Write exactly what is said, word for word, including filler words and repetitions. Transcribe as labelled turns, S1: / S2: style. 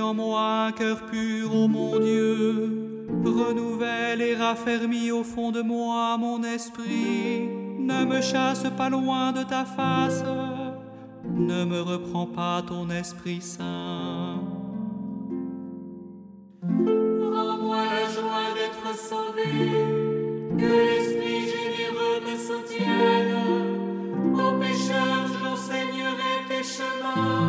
S1: en moi un cœur pur, ô mon Dieu. Renouvelle et raffermis au fond de moi mon esprit. Ne me chasse pas loin de ta face. Ne me reprends pas ton Esprit Saint.
S2: Rends-moi la joie d'être sauvé, que l'Esprit généreux me soutienne. Aux pécheurs, j'enseignerai tes chemins.